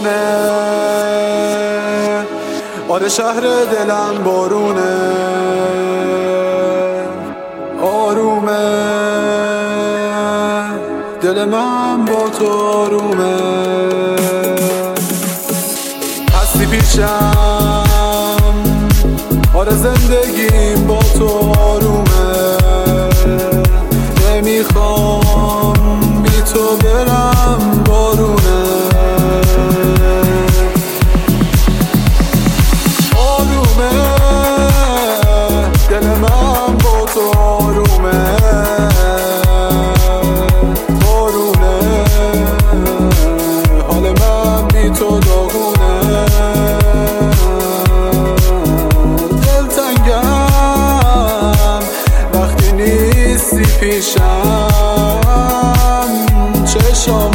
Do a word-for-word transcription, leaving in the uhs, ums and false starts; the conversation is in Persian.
بارونه، آره شهر دلم بارونه، آرومه دل من با تو آرومه، هستی پیشم آره زندگیم با تو آرومه، نمیخوام بی تو برم بارونه، آرومه دل من با تو آرومه، بارونه حال من بی تو داغونه، پیشم چشام